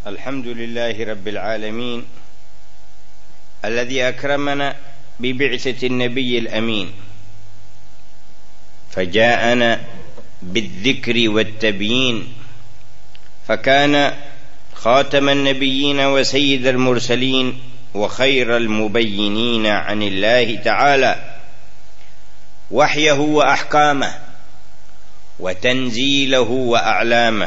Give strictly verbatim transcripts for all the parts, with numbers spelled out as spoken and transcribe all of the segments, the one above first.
الحمد لله رب العالمين الذي أكرمنا ببعثة النبي الأمين، فجاءنا بالذكر والتبيين، فكان خاتم النبيين وسيد المرسلين وخير المبينين عن الله تعالى، وحيه وأحكامه وتنزيله وأعلامه.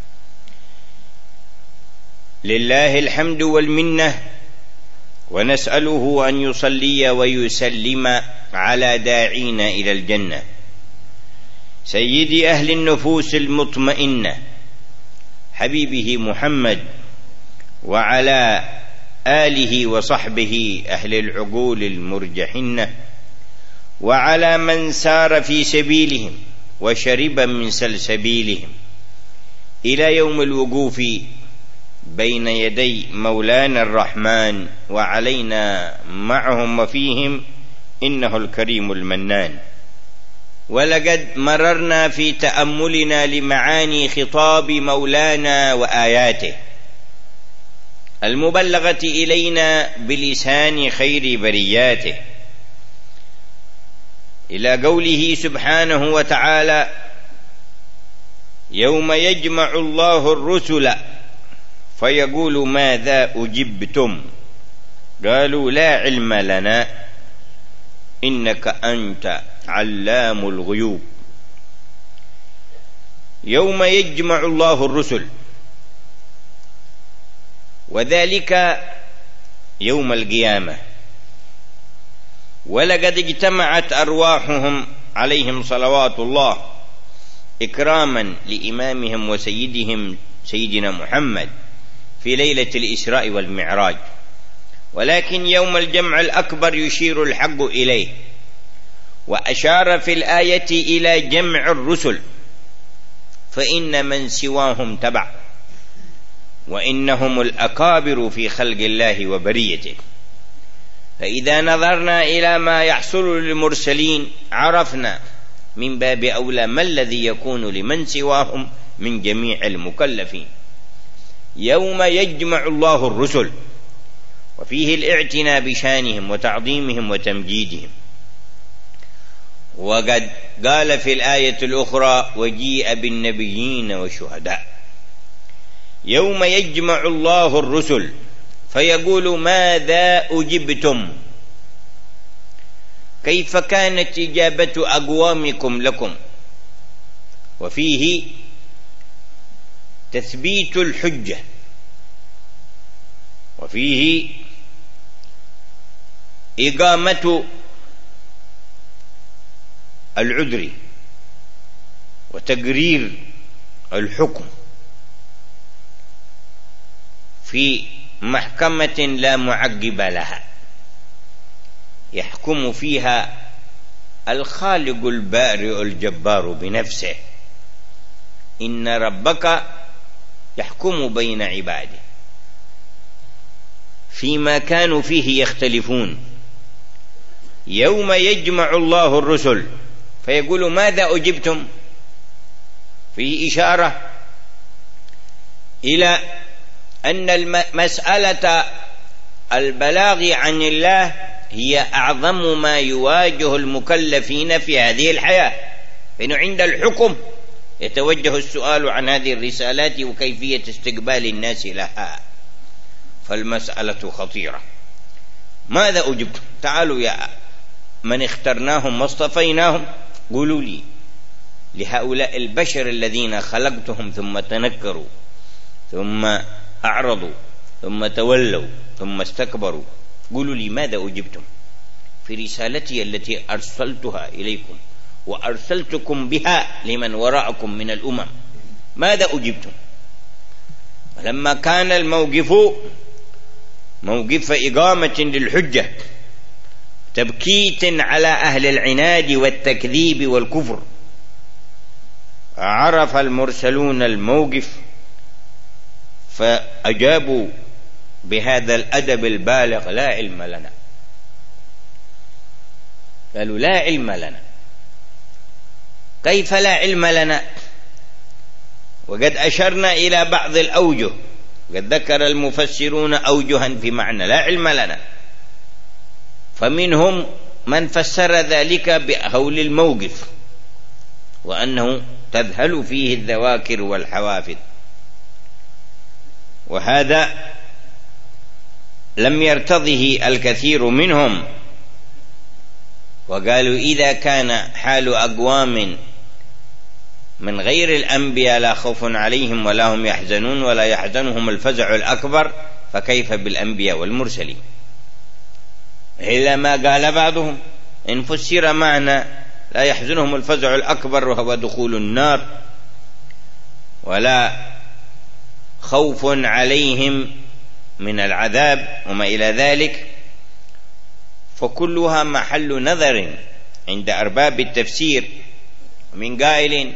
لله الحمد والمنة، ونسأله أن يصلي ويسلم على داعين إلى الجنة سيد أهل النفوس المطمئنة حبيبه محمد، وعلى آله وصحبه أهل العقول المرجحنة، وعلى من سار في سبيلهم وشرب من سلسبيلهم إلى يوم الوقوف بين يدي مولانا الرحمن، وعلينا معهم وفيهم إنه الكريم المنان. ولقد مررنا في تأملنا لمعاني خطاب مولانا وآياته المبلغة إلينا بلسان خير برياته، إلى قوله سبحانه وتعالى: يوم يجمع الله الرسل فيقول ماذا أجبتم قالوا لا علم لنا إنك أنت علام الغيوب. يوم يجمع الله الرسل، وذلك يوم القيامة، ولقد اجتمعت أرواحهم عليهم صلوات الله إكراما لإمامهم وسيدهم سيدنا محمد في ليلة الإسراء والمعراج، ولكن يوم الجمع الأكبر يشير الحق إليه، وأشار في الآية إلى جمع الرسل، فإن من سواهم تبع، وإنهم الأكابر في خلق الله وبريته. فإذا نظرنا إلى ما يحصل للمرسلين عرفنا من باب أولى ما الذي يكون لمن سواهم من جميع المكلفين. يوم يجمع الله الرسل، وفيه الاعتناء بشانهم وتعظيمهم وتمجيدهم. وقد قال في الآية الأخرى: وجيء بالنبيين والشهداء. يوم يجمع الله الرسل فيقول ماذا أجبتم، كيف كانت إجابة أقوامكم لكم، وفيه تثبيت الحجة، وفيه إقامة العذر وتقرير الحكم في محكمة لا معقب لها، يحكم فيها الخالق البارئ الجبار بنفسه. إن ربك يحكم بين عباده فيما كانوا فيه يختلفون. يوم يجمع الله الرسل فيقول ماذا أجبتم، فيه إشارة إلى أن المسألة البلاغ عن الله هي أعظم ما يواجه المكلفين في هذه الحياة، فإنه عند الحكم يتوجه السؤال عن هذه الرسالات وكيفية استقبال الناس لها، فالمسألة خطيرة. ماذا أجبتم؟ تعالوا يا من اخترناهم واصطفيناهم قولوا لي لهؤلاء البشر الذين خلقتهم ثم تنكروا ثم أعرضوا ثم تولوا ثم استكبروا، قولوا لي ماذا أجبتم في رسالتي التي أرسلتها إليكم وأرسلتكم بها لمن وراءكم من الأمم، ماذا أجبتم؟ لما كان الموقف موقف إقامة للحجة، تبكيت على أهل العناد والتكذيب والكفر، عرف المرسلون الموقف فأجابوا بهذا الأدب البالغ: لا علم لنا. قالوا لا علم لنا. كيف لا علم لنا؟ وقد أشرنا إلى بعض الأوجه قد ذكر المفسرون أوجها في معنى لا علم لنا، فمنهم من فسر ذلك بهول الموقف، وأنه تذهل فيه الذواكر والحوافظ، وهذا لم يرتضه الكثير منهم، وقالوا إذا كان حال أقوام من غير الأنبياء لا خوف عليهم ولا هم يحزنون ولا يحزنهم الفزع الأكبر، فكيف بالأنبياء والمرسلين؟ إلا ما قال بعضهم إن فسر معنى لا يحزنهم الفزع الأكبر وهو دخول النار ولا خوف عليهم من العذاب وما إلى ذلك، فكلها محل نظر عند أرباب التفسير. من قائل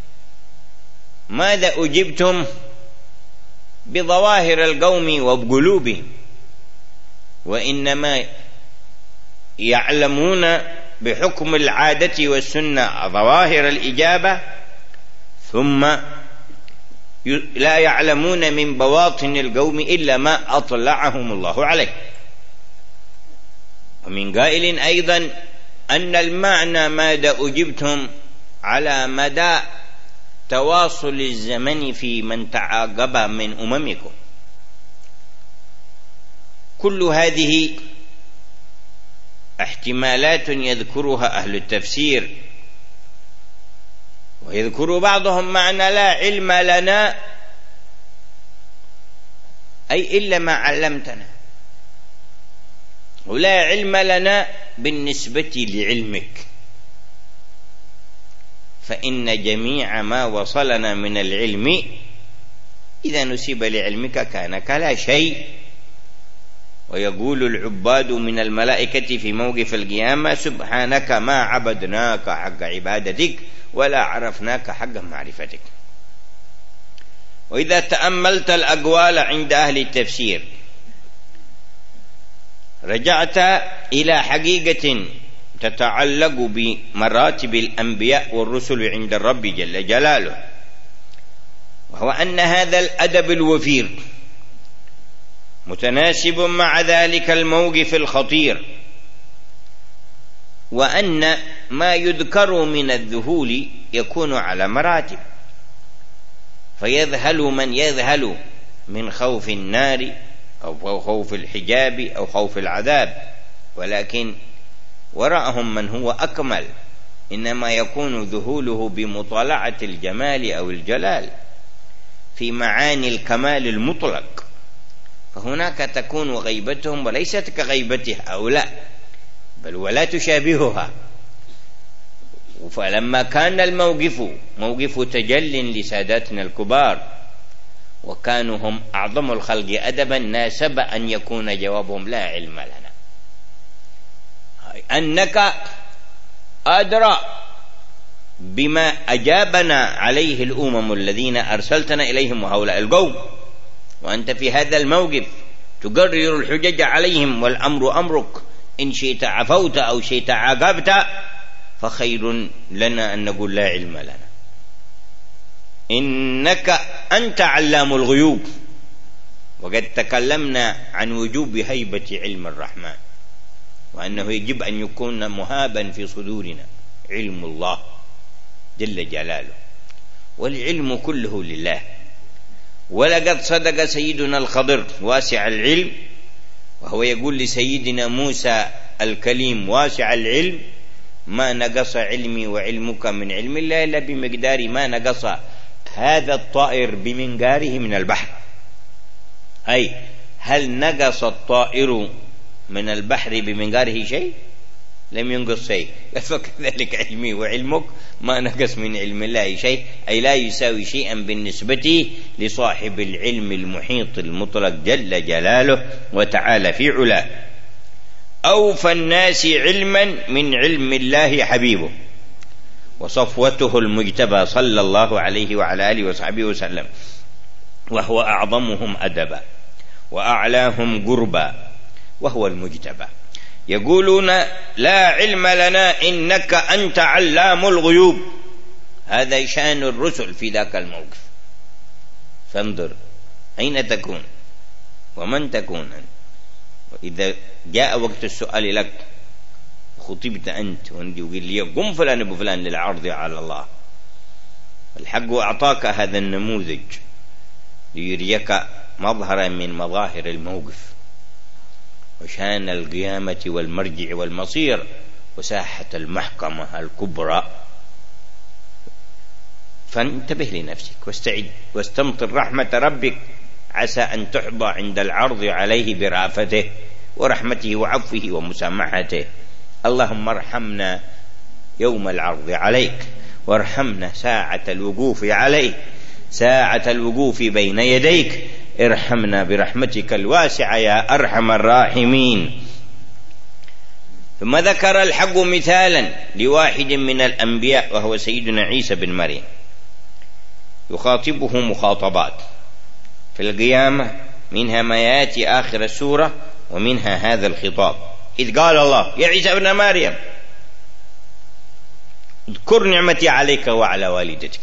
ماذا أجبتم بظواهر القوم وبقلوبهم، وإنما يعلمون بحكم العادة والسنة ظواهر الإجابة، ثم لا يعلمون من بواطن القوم إلا ما أطلعهم الله عليه. ومن قائل أيضا أن المعنى ماذا أجبتم على مدى تواصل الزمن في من تعاقب من أممكم. كل هذه احتمالات يذكرها أهل التفسير، ويذكر بعضهم معنى لا علم لنا أي إلا ما علمتنا، ولا علم لنا بالنسبة لعلمك، فإن جميع ما وصلنا من العلم إذا نسب لعلمك كان كلا شيء. ويقول العباد من الملائكة في موقف القيامة سبحانك ما عبدناك حق عبادتك ولا عرفناك حق معرفتك. وإذا تأملت الأقوال عند أهل التفسير رجعت إلى حقيقة تتعلق بمراتب الأنبياء والرسل عند الرب جل جلاله، وهو أن هذا الأدب الوفير متناسب مع ذلك الموقف الخطير، وأن ما يذكر من الذهول يكون على مراتب، فيذهل من يذهل من خوف النار أو خوف الحجاب أو خوف العذاب، ولكن وراءهم من هو أكمل، إنما يكون ذهوله بمطالعة الجمال أو الجلال في معاني الكمال المطلق، فهناك تكون غيبتهم وليست كغيبته هؤلاء بل ولا تشابهها. فلما كان الموقف موقف تجل لساداتنا الكبار وكانوا هم أعظم الخلق أدبا، ناسب أن يكون جوابهم لا علم لنا، أنك أدرى بما أجابنا عليه الأمم الذين أرسلتنا إليهم وهؤلاء القوم، وأنت في هذا الموقف تقرر الحجج عليهم والأمر أمرك، إن شئت عفوت أو شئت عاقبت، فخير لنا أن نقول لا علم لنا، إنك أنت علام الغيوب. وقد تكلمنا عن وجوب هيبة علم الرحمن، وأنه يجب أن يكون مهابا في صدورنا علم الله جل جلاله، والعلم كله لله. ولقد صدق سيدنا الخضر واسع العلم، وهو يقول لسيدنا موسى الكليم واسع العلم ما نقص علمي وعلمك من علم الله إلا بمقدار ما نقص هذا الطائر بمنقاره من البحر. أي هل نقص الطائر من البحر بمنقاره شيء؟ لم ينقص شيء. فكذلك علمي وعلمك ما نقص من علم الله شيء، أي لا يساوي شيئا بالنسبة لصاحب العلم المحيط المطلق جل جلاله وتعالى في علاه. أوفى الناس علما من علم الله حبيبه وصفوته المجتبى صلى الله عليه وعلى آله وصحبه وسلم، وهو أعظمهم أدبا وأعلاهم قربا، وهو المجتبى. يقولون لا علم لنا إنك أنت علام الغيوب، هذا شأن الرسل في ذاك الموقف. فانظر أين تكون ومن تكون أنت. وإذا جاء وقت السؤال لك خطبت أنت وندي وقل لي قم فلان أبو فلان للعرض على الله، الحق أعطاك هذا النموذج ليريك مظهرا من مظاهر الموقف وشان القيامة والمرجع والمصير وساحة المحكمة الكبرى. فانتبه لنفسك واستعد واستمطر رحمة ربك، عسى أن تحظى عند العرض عليه برأفته ورحمته وعفوه ومسامحته. اللهم ارحمنا يوم العرض عليك، وارحمنا ساعة الوقوف عليك، ساعة الوقوف بين يديك، ارحمنا برحمتك الواسعة يا أرحم الراحمين. ثم ذكر الحق مثالا لواحد من الأنبياء وهو سيدنا عيسى بن مريم، يخاطبه مخاطبات في القيامة، منها ما يأتي آخر السورة ومنها هذا الخطاب. إذ قال الله يا عيسى بن مريم اذكر نعمتي عليك وعلى والدتك.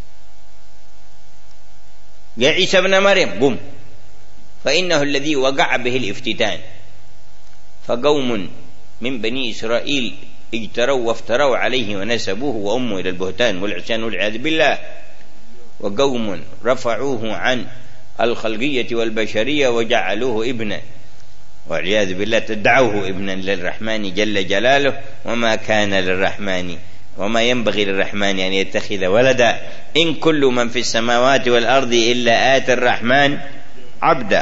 يا عيسى بن مريم قم، فإنه الذي وقع به الافتتان، فقوم من بني إسرائيل اجتروا وافتروا عليه ونسبوه وأمه إلى البهتان والعصيان والعياذ بالله، وقوم رفعوه عن الخلقية والبشرية وجعلوه ابنا والعياذ بالله، تدعوه ابنا للرحمن جل جلاله، وما كان للرحمن وما ينبغي للرحمن أن يتخذ ولدا، إن كل من في السماوات والأرض إلا آتي الرحمن عبدا.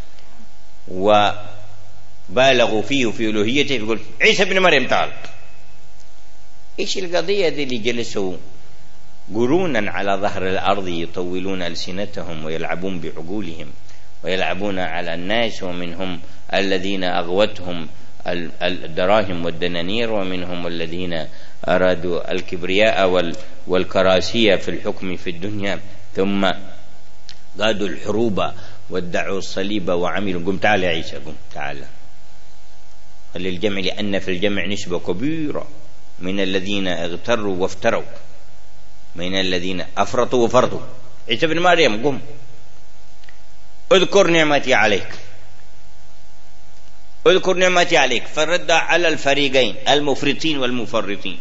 وبالغوا فيه في ألوهيته، يقول عيسى بن مريم تعال. إيش القضية ذي اللي جلسوا قرونا على ظهر الأرض يطولون ألسنتهم ويلعبون بعقولهم ويلعبون على الناس، ومنهم الذين أغوتهم الدراهم والدنانير، ومنهم الذين أرادوا الكبرياء والكراسية في الحكم في الدنيا، ثم قادوا الحروب وادعوا الصليب وعملوا. قم تعال يا عيسى، قم تعال للجمع، لأن في الجمع نسبة كبيرة من الذين اغتروا وافتروا، من الذين أفرطوا وفرطوا. عيسى بن مريم قم، اذكر نعمتي عليك، اذكر نعمتي عليك. فرد على الفريقين المفرطين والمفرطين،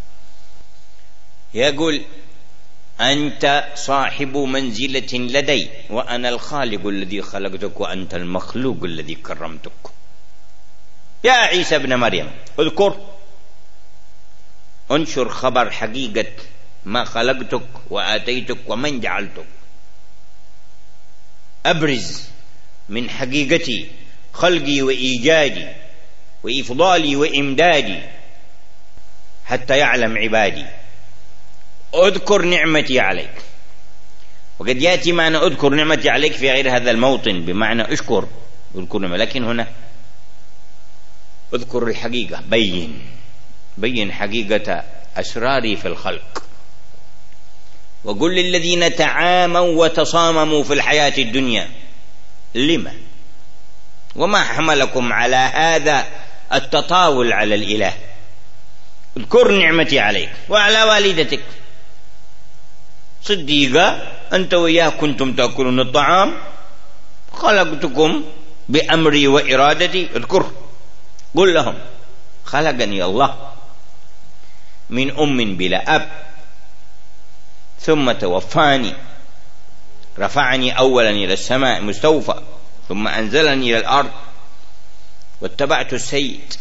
يقول أنت صاحب منزلة لدي، وأنا الخالق الذي خلقتك، وأنت المخلوق الذي كرمتك. يا عيسى بن مريم اذكر، انشر خبر حقيقة ما خلقتك وآتيتك ومن جعلتك، أبرز من حقيقتي خلقي وإيجادي وإفضالي وإمدادي حتى يعلم عبادي. اذكر نعمتي عليك. وقد يأتي معنى اذكر نعمتي عليك في غير هذا الموطن بمعنى اشكر، اذكر نعمتي، لكن هنا اذكر الحقيقة، بين بين حقيقة أسراري في الخلق. وقل للذين تعاموا وتصامموا في الحياة الدنيا لما وما حملكم على هذا التطاول على الإله. اذكر نعمتي عليك وعلى والدتك. صديقة أنت وياه كنتم تأكلون الطعام، خلقتكم بأمري وإرادتي. اذكر، قل لهم خلقني الله من أم بلا أب، ثم توفاني، رفعني أولا إلى السماء مستوفى، ثم أنزلني إلى الأرض، واتبعت السيد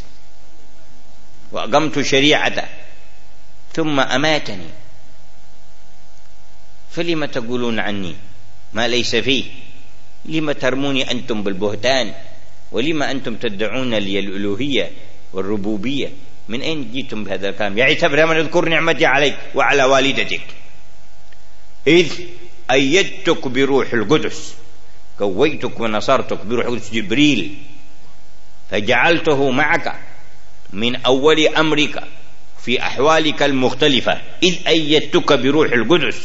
وأقمت شريعته، ثم أماتني. فلم تقولون عني ما ليس فيه؟ لم ترموني أنتم بالبهتان؟ ولما أنتم تدعون لي الألوهية والربوبية؟ من أين جئتم بهذا الكلام؟ يا عيسى بن مريم اذكر نعمتي عليك وعلى والدتك، إذ أيدتك بروح القدس، قويتك ونصرتك بروح القدس جبريل، فجعلته معك من أول أمرك في أحوالك المختلفة، إذ أيدتك بروح القدس.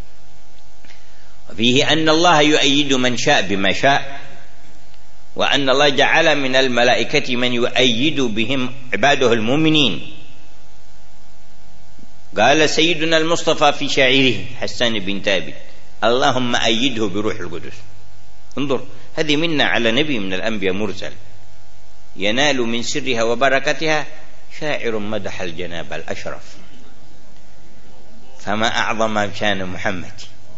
وفيه أن الله يؤيد من شاء بما شاء، وأن الله جعل من الملائكة من يؤيد بهم عباده المؤمنين. قال سيدنا المصطفى في شاعره حسان بن ثابت: اللهم أيده بروح القدس. انظر، هذه منا على نبي من الأنبياء مرسل ينال من سرها وبركتها شاعر مدح الجناب الأشرف، فما أعظم شان محمد.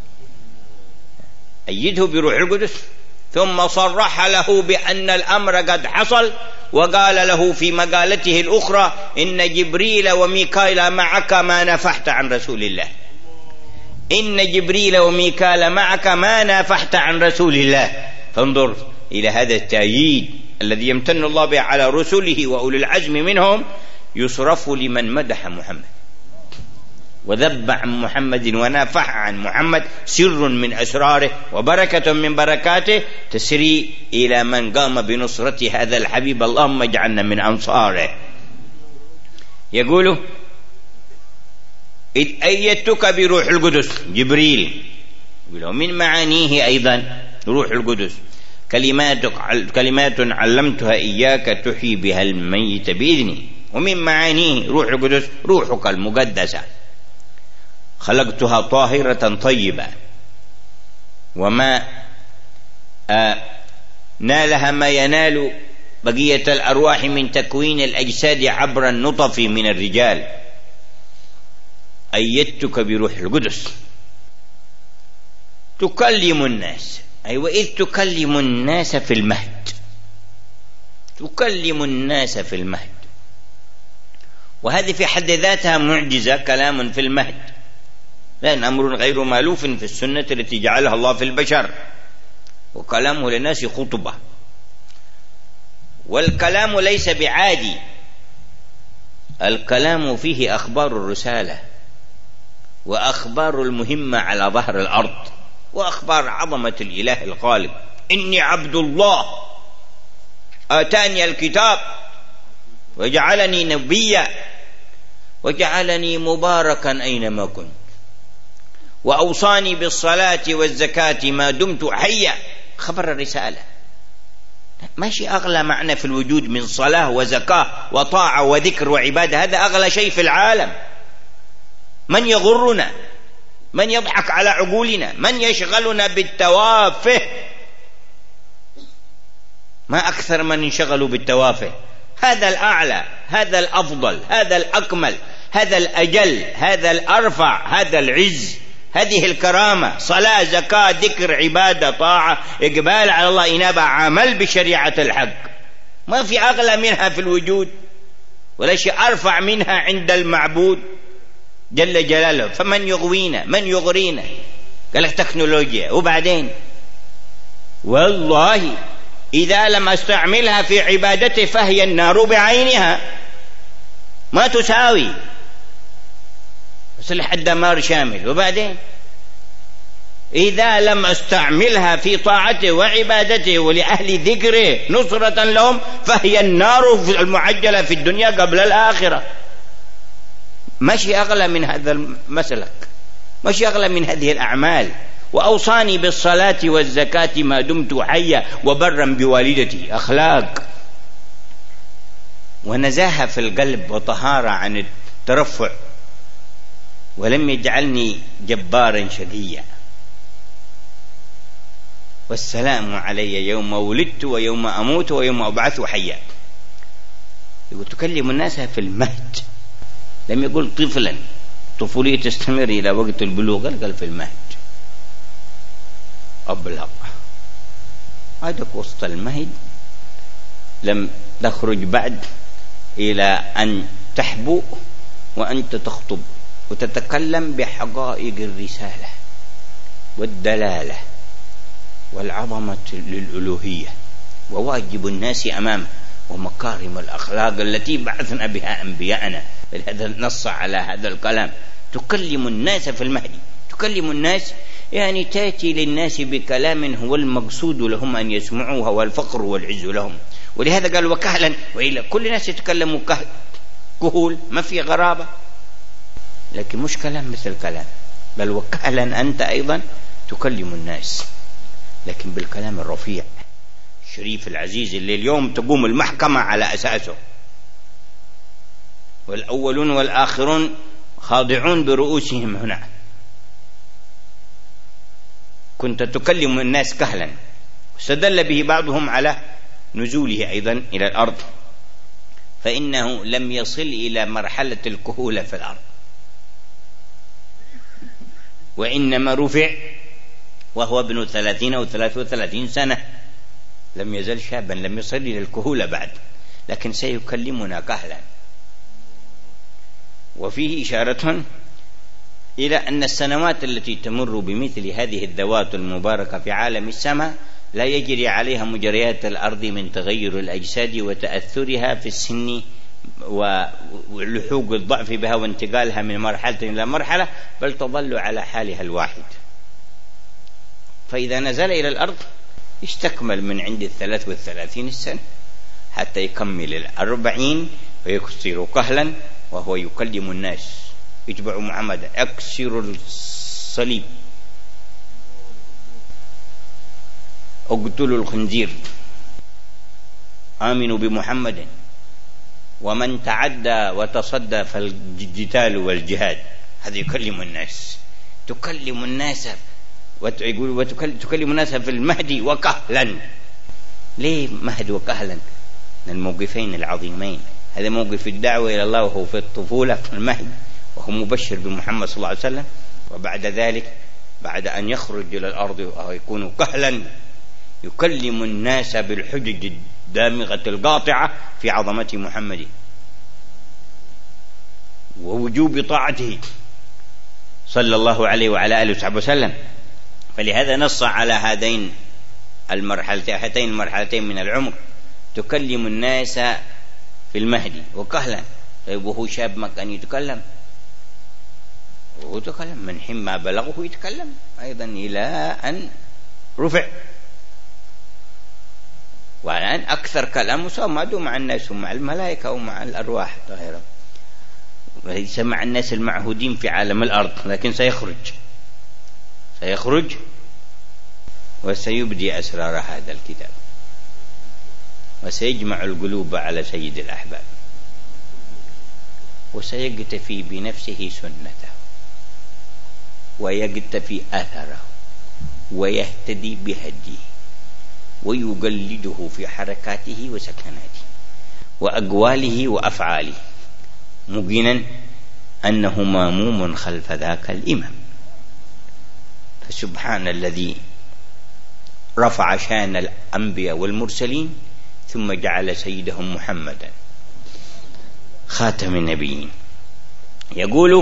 أيده بروح القدس، ثم صرح له بأن الأمر قد حصل، وقال له في مقالته الأخرى إن جبريل وميكائيل معك ما نافحت عن رسول الله، إن جبريل وميكائيل معك ما نافحت عن رسول الله. فانظر إلى هذا التأييد الذي يمتن الله به على رسله وأولي العزم منهم، يصرف لمن مدح محمد وذب عن محمد ونافح عن محمد، سر من أسراره وبركة من بركاته تسري إلى من قام بنصرة هذا الحبيب، اللهم اجعلنا من أنصاره. يقول إذ أيدتك بروح القدس، جبريل، ومن معانيه أيضا روح القدس كلمات كلمات علمتها إياك تحيي بها الميت بإذني، ومن معانيه روح القدس روحك المقدسة خلقتها طاهرة طيبة، وما آه نالها ما ينال بقية الأرواح من تكوين الأجساد عبر النطف من الرجال. أيدتك بروح القدس تكلم الناس، أي أيوة وإذ تكلم الناس في المهد، تكلم الناس في المهد، وهذه في حد ذاتها معجزة، كلام في المهد، لأن أمر غير مألوف في السنة التي جعلها الله في البشر، وكلامه للناس خطبة. والكلام ليس بعادي، الكلام فيه أخبار الرسالة وأخبار المهمة على ظهر الأرض، وأخبار عظمة الإله الخالق. إني عبد الله آتاني الكتاب وجعلني نبيا وجعلني مباركا أينما كنت وأوصاني بالصلاة والزكاة ما دمت حيا. خبر الرسالة، ماشي أغلى معنى في الوجود من صلاة وزكاة وطاعة وذكر وعبادة، هذا أغلى شيء في العالم. من يغرنا؟ من يضحك على عقولنا؟ من يشغلنا بالتوافه؟ ما أكثر من انشغلوا بالتوافه. هذا الأعلى، هذا الأفضل، هذا الأكمل، هذا الأجل، هذا الأرفع، هذا العز، هذه الكرامة، صلاة زكاة ذكر عبادة طاعة إقبال على الله إنابة عمل بشريعة الحق. ما في أغلى منها في الوجود ولا شيء أرفع منها عند المعبود جل جلاله. فمن يغوينا؟ من يغرينا؟ قال لك تكنولوجيا. وبعدين والله إذا لم أستعملها في عبادتي فهي النار بعينها، ما تساوي، صلح الدمار شامل. وبعدين إذا لم أستعملها في طاعته وعبادته ولأهل ذكره نصرة لهم فهي النار المعجلة في الدنيا قبل الآخرة. ماشي أغلى من هذا المسلك، ماشي أغلى من هذه الأعمال. وأوصاني بالصلاة والزكاة ما دمت حيا وبرا بوالدتي، أخلاق ونزاهة في القلب وطهارة عن الترفع. ولم يجعلني جبارا شقيا، والسلام علي يوم ولدت ويوم أموت ويوم أبعث حيا. يقول تكلم الناس في المهد، لم يقل طفلا، طفولية تستمر إلى وقت البلوغ، قال في المهد أبلغ. عادك وسط المهد، لم تخرج بعد إلى أن تحبو وأنت تخطب وتتكلم بحقائق الرسالة والدلالة والعظمة للألوهية وواجب الناس أمامه ومكارم الأخلاق التي بعثنا بها أنبياءنا. هذا نص على هذا الكلام. تكلم الناس في المهد، تكلم الناس يعني تأتي للناس بكلام هو المقصود لهم أن يسمعوه، والفقر والعز لهم. ولهذا قال وكهلا، وإلا كل الناس يتكلموا كهل كهول، ما في غرابة، لكن مش كلام مثل كلام، بل وكهلا أنت أيضا تكلم الناس، لكن بالكلام الرفيع الشريف العزيز اللي اليوم تقوم المحكمة على أساسه. والأولون والآخرون خاضعون برؤوسهم هنا. كنت تكلم الناس كهلا، استدل به بعضهم على نزوله أيضا إلى الأرض، فإنه لم يصل إلى مرحلة الكهولة في الأرض، وإنما رفع وهو ابن ثلاثين أو ثلاث وثلاثين سنة، لم يزل شابا، لم يصل إلى الكهولة بعد، لكن سيكلمنا كهلا. وفيه إشارة إلى أن السنوات التي تمر بمثل هذه الذوات المباركة في عالم السماء لا يجري عليها مجريات الأرض من تغير الأجساد وتأثرها في السن ولحوق الضعف بها وانتقالها من مرحلة إلى مرحلة، بل تظل على حالها الواحد. فإذا نزل إلى الأرض يستكمل من عند الثلاث والثلاثين السنة حتى يكمل الأربعين ويكسر كهلا وهو يكلم الناس، يتبع محمد، أكسر الصليب، اقتلوا الخنزير، آمنوا بمحمد، ومن تعدى وتصدى فالجتال والجهاد. هذا يكلم الناس، تكلم الناس وتقول وتكلم الناس في المهدي وكهلا. ليه مهد وكهلا؟ من الموقفين العظيمين، هذا موقف الدعوة إلى الله وهو في الطفولة في المهد وهو مبشر بمحمد صلى الله عليه وسلم، وبعد ذلك بعد أن يخرج إلى الأرض ويكون كهلا يكلم الناس بالحجج الدامغة القاطعة في عظمة محمد ووجوب طاعته صلى الله عليه وعلى آله وصحبه وسلم. فلهذا نص على هذين المرحلتين هاتين المرحلتين من العمر، تكلم الناس في المهدي وكهلا. طيب وهو شاب ما كان يتكلم؟ وهو تكلم من حين ما بلغه يتكلم أيضا إلى أن رفع، والآن أكثر كلامه صامده مع الناس ومع الملائكة ومع الأرواح الطاهرة، وليس مع الناس المعهودين في عالم الأرض، لكن سيخرج سيخرج وسيبدي أسرار هذا الكتاب وسيجمع القلوب على سيد الأحباب وسيقتفي بنفسه سنته ويقتفي أثره ويهتدي بهديه ويقلده في حركاته وسكناته وأقواله وأفعاله، مبينا أنه ماموم خلف ذاك الإمام. فسبحان الذي رفع شان الأنبياء والمرسلين ثم جعل سيدهم محمدا خاتم النبيين. يقول: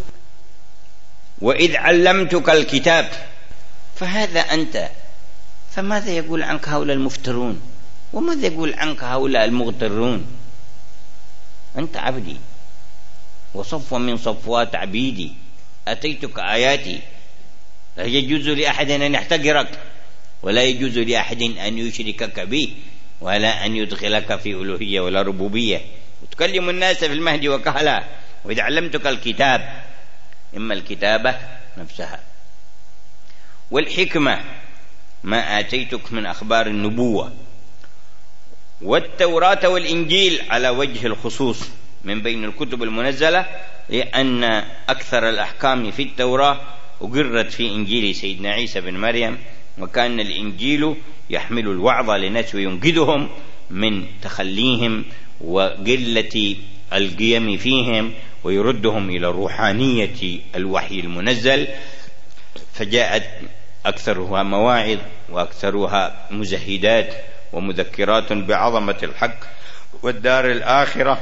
وإذ علمتك الكتاب، فهذا أنت، فماذا يقول عنك هؤلاء المفترون؟ وماذا يقول عنك هؤلاء المغترون؟ أنت عبدي وصفوة من صفوات عبيدي، أتيتك آياتي، لا يجوز لأحد أن يحتقرك ولا يجوز لأحد أن يشركك به ولا أن يدخلك في ألوهية ولا ربوبية. وتكلم الناس في المهد وكهلا. وإذا علمتك الكتاب، إما الكتابة نفسها والحكمة ما آتيتك من أخبار النبوة، والتوراة والإنجيل على وجه الخصوص من بين الكتب المنزلة، لأن أكثر الأحكام في التوراة أقرت في إنجيل سيدنا عيسى بن مريم، وكان الإنجيل يحمل الوعظ للناس وينقذهم من تخليهم وقلة القيم فيهم ويردهم إلى روحانية الوحي المنزل، فجاءت أكثرها مواعظ وأكثرها مزهدات ومذكرات بعظمة الحق والدار الآخرة.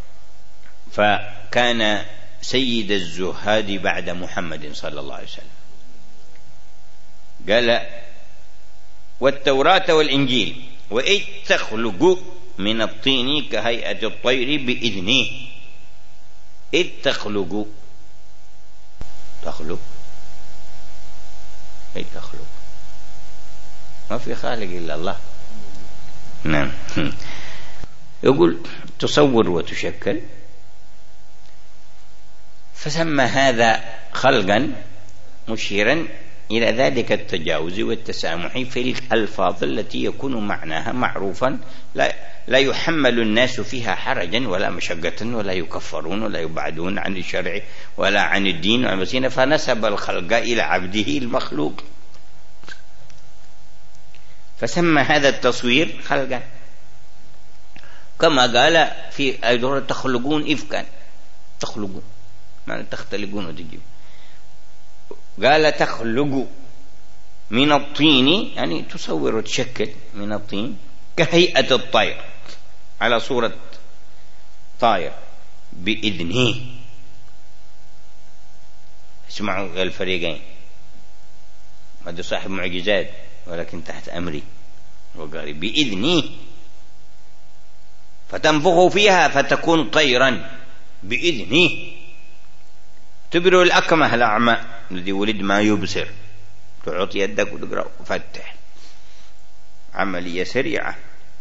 فكان سيد الزهاد بعد محمد صلى الله عليه وسلم. قال: والتوراة والإنجيل، وإذ تخلق من الطين كهيئة الطير بإذنه. إذ تخلق، تخلق إذ تخلق، ما في خالق إلا الله. نعم. يقول تصور وتشكل، فسمى هذا خلقا مشيرا إلى ذلك التجاوز والتسامح في الألفاظ التي يكون معناها معروفا، لا, لا يحمل الناس فيها حرجا ولا مشقة ولا يكفرون ولا يبعدون عن الشرع ولا عن الدين والمسينة، فنسب الخلق إلى عبده المخلوق. فسمى هذا التصوير خلقا، كما قال في أيضا تخلقون إفكا، تخلقون معنى تختلقون وتجيب، قال تخلق من الطين يعني تصور وتشكل من الطين كهيئة الطير على صورة طائر بإذنه. اسمعوا الفريقين، هذا صاحب معجزات ولكن تحت أمري، وقال بإذنه، فتنفخ فيها فتكون طيرا بإذنه، تبرئ الأكمه الأعمى الذي ولد ما يبصر، تعطي يدك وتقرأ وفتح، عملية سريعة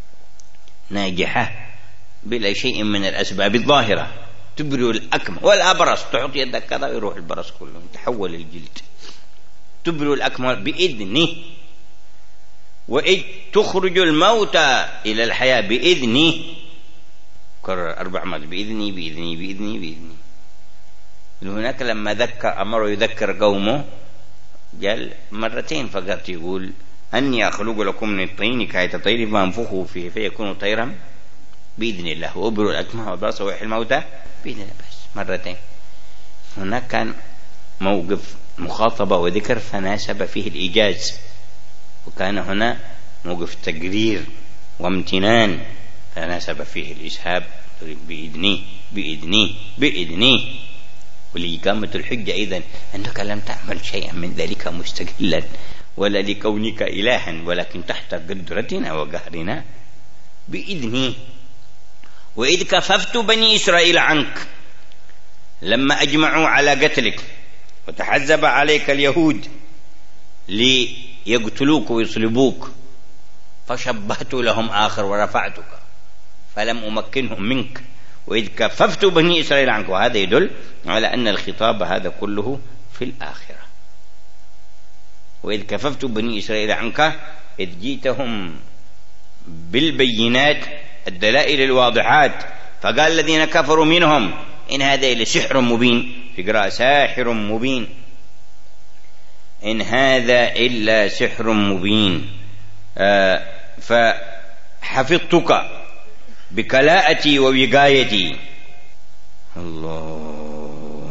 ناجحة بلا شيء من الأسباب الظاهرة، تبرئ الأكمه والأبرص، تعطي يدك كذا يروح البرص كله تحول الجلد، تبرئ الأكمه بإذنه، وإذ تخرج الموتى إلى الحياة بإذنه، كرر أربع مرات بإذني بإذني بإذني بإذني. هناك لما ذكر أمره يذكر قومه قال مرتين فقط، يقول أني أخلق لكم من الطين كهيئة الطير فأنفخوا فيه فيكون طيرا بإذن الله، وأبرئ الأكمه والأبرص وأحيي الموتى بإذن الله، بس مرتين. هناك كان موقف مخاطبة وذكر فناسب فيه الإيجاز، وكان هنا موقف تقرير وامتنان فناسب فيه الإسهاب بإذني بإذني بإذني. ولإقامة الحجة أيضا أنك لم تعمل شيئا من ذلك مستقلا ولا لكونك إلها، ولكن تحت قدرتنا وقهرنا بإذني. وإذ كففت بني إسرائيل عنك لما أجمعوا على قتلك وتحزب عليك اليهود ليقتلوك ويصلبوك، فشبهت لهم آخر ورفعتك فلم أمكنهم منك، وإذ كففت بني إسرائيل عنك. وهذا يدل على أن الخطاب هذا كله في الآخرة. وإذ كففت بني إسرائيل عنك إذ جئتهم بالبينات الدلائل الواضحات، فقال الذين كفروا منهم إن هذا إلا سحر مبين، في قراءة ساحر مبين، إن هذا إلا سحر مبين. آه فحفظتك بكلاءتي ووقايتي. الله.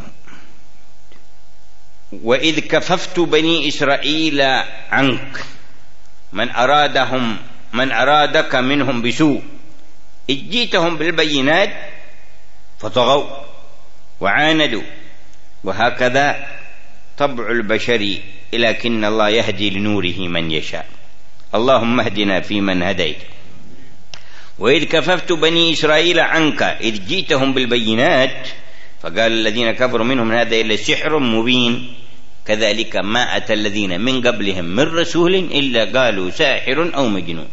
وإذ كففت بني إسرائيل عنك، من أرادهم من أرادك منهم بسوء، إذ جئتهم بالبينات فطغوا وعاندوا، وهكذا طبع البشر، لكن الله يهدي لنوره من يشاء. اللهم اهدنا فيمن هديت. وإذ كففت بني إسرائيل عنك إذ جئتهم بالبينات، فقال الذين كفروا منهم هذا إلا سحر مبين، كذلك ما أتى الذين من قبلهم من رسول إلا قالوا ساحر أو مجنون.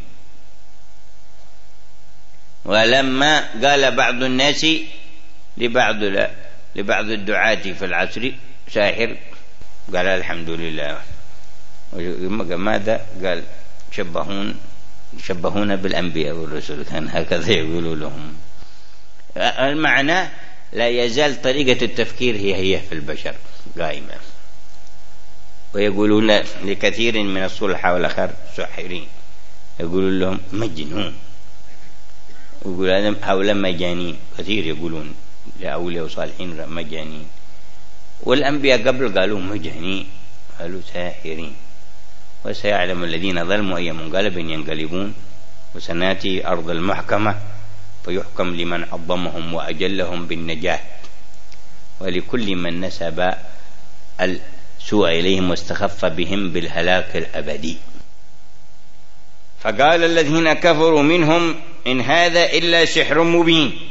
ولما قال بعض الناس لبعض لبعض الدعاة في العصر ساحر، قال الحمد لله. ماذا قال؟ شبهون شبهون بالأنبياء والرسل، كان هكذا يقولوا لهم. المعنى لا يزال طريقة التفكير هي هي في البشر قائمة، ويقولون لكثير من الصلحاء والأخر ساحرين، يقولون لهم مجنون، ويقول هذا هؤلاء مجانين، كثير يقولون لأولياء وصالحين مجانين، والأنبياء قبل قالوا مجانين، قالوا ساحرين. وسيعلم الذين ظلموا أي منقلب ينقلبون، وسناتي أرض المحكمة فيحكم لمن عظمهم وأجلهم بالنجاة، ولكل من نسب السوء إليهم واستخف بهم بالهلاك الأبدي. فقال الذين كفروا منهم إن هذا إلا سحر مبين.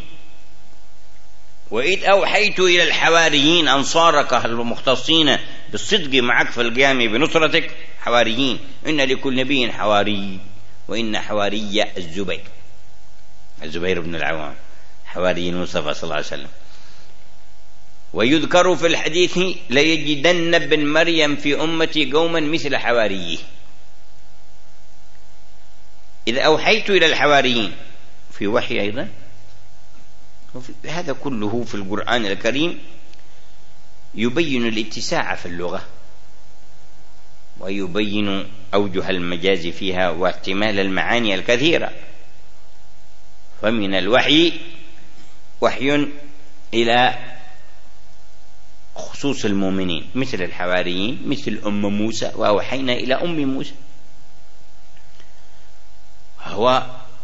وإذ أوحيت إلى الحواريين أنصارك المختصين بالصدق معك في القيام بنصرتك، حواريين، إن لكل نبي حواري، وإن حواري الزبير الزبير بن العوام حواري المصطفى صلى الله عليه وسلم. ويذكر في الحديث ليجدن ابن مريم في أمتي قوما مثل حواريه. إذا أوحيت إلى الحواريين في وحي أيضا، هذا كله في القرآن الكريم يبين الاتساع في اللغة، ويبين أوجه المجاز فيها واحتمال المعاني الكثيرة. فمن الوحي وحي إلى خصوص المؤمنين مثل الحواريين، مثل أم موسى، وأوحينا إلى أم موسى. هو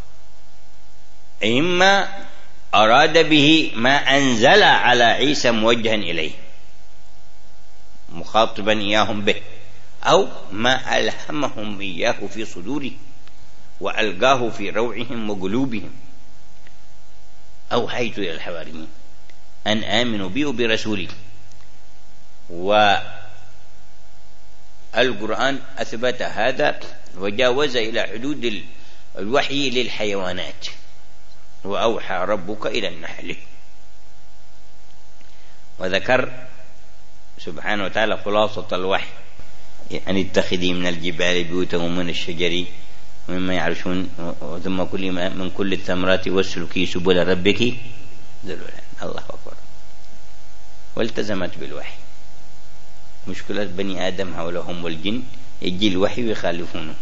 إما أراد به ما أنزل على عيسى موجها إليه مخاطبا إياهم به، أو ما ألهمهم إياه في صدوره وألقاه في روعهم وقلوبهم. أوحيت إلى الحواريين أن آمنوا بي وبرسولي. والقرآن أثبت هذا وجاوز إلى حدود الوحي للحيوانات. وأوحى ربك إلى النحل. وذكر سبحانه وتعالى خلاصة الوحي: أن اتخذي من الجبال بيوتا ومن الشجر ومما يعرشون ثم كل من كل الثمرات واسلكي سبل ربك ذلولا. الله أكبر. والتزمت بالوحي. مشكلة بني آدم حولهم والجن يجي الوحي ويخالفونه.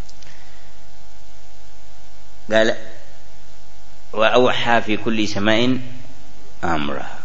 قال: وأوحى في كل سماء أمرها.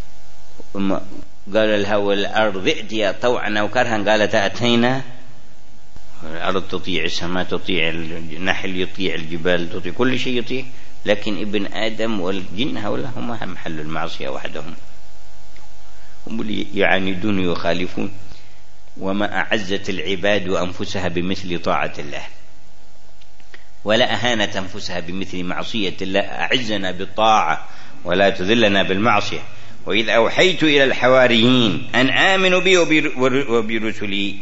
قال لها والأرض ائتيا طوعا أو كرها، قالت أتينا. الأرض تطيع، السماء تطيع، النحل يطيع، الجبال تطيع، كل شيء يطيع. لكن ابن آدم والجن هؤلاء هم محل المعصية وحدهم، هم اللي يعاندون ويخالفون. وما أعزت العباد أنفسها بمثل طاعة الله، ولا أهانت أنفسها بمثل معصية الله. أعزنا بالطاعة ولا تذلنا بالمعصية. وإذ أوحيت إلى الحواريين أن آمنوا بي وبرسلي.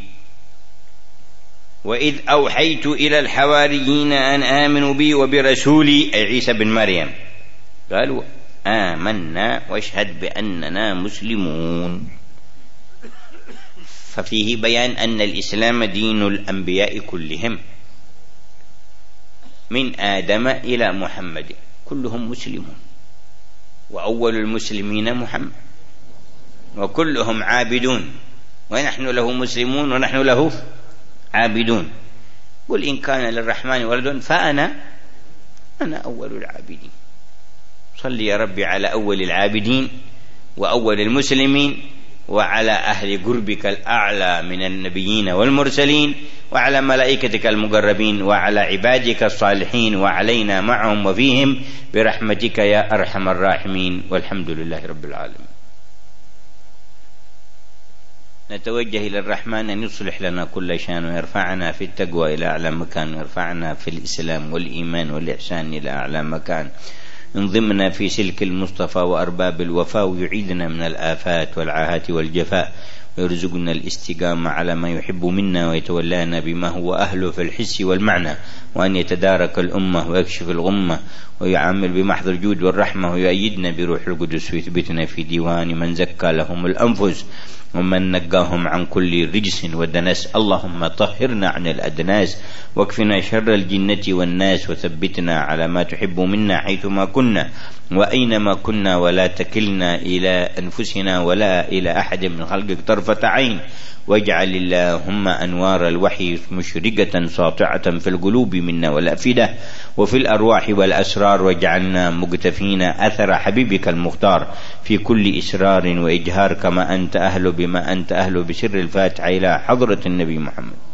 وإذ أوحيت إلى الحواريين أن آمنوا بي وبرسولي، أي عيسى بن مريم. قالوا آمنا واشهد بأننا مسلمون. ففيه بيان أن الإسلام دين الأنبياء كلهم من آدم إلى محمد، كلهم مسلمون. وأول المسلمين محمد، وكلهم عابدون، ونحن له مسلمون ونحن له عابدون. قل إن كان للرحمن ولد فأنا أنا أول العابدين. صل يا ربي على أول العابدين وأول المسلمين، وعلى أهل قربك الأعلى من النبيين والمرسلين، وعلى ملائكتك المقربين، وعلى عبادك الصالحين، وعلينا معهم وفيهم برحمتك يا أرحم الراحمين. والحمد لله رب العالمين. نتوجه إلى الرحمن أن يصلح لنا كل شان، ويرفعنا في التقوى إلى أعلى مكان، ويرفعنا في الإسلام والإيمان والإحسان إلى أعلى مكان، انضمنا في سلك المصطفى وأرباب الوفاء، ويعيدنا من الآفات والعاهات والجفاء، ويرزقنا الاستقامة على ما يحب منا، ويتولانا بما هو أهله في الحس والمعنى، وأن يتدارك الأمة ويكشف الغمة، ويعامل بمحض الجود والرحمة، ويؤيدنا بروح القدس، ويثبتنا في ديوان من زكى لهم الأنفس ومن نقاهم عن كل رجس ودنس. اللهم طهرنا عن الأدناس، واكفنا شر الجنة والناس، وثبتنا على ما تحب منا حيثما كنا وأينما كنا، ولا تكلنا إلى أنفسنا ولا إلى أحد من خلقك طرفة عين. واجعل اللهم أنوار الوحي مشرقة ساطعة في القلوب منا والأفئدة وفي الأرواح والأسرار، واجعلنا مقتفين أثر حبيبك المختار في كل إسرار وإجهار، كما أنت أهل بما أنت أهل بسر الفاتحة إلى حضرة النبي محمد.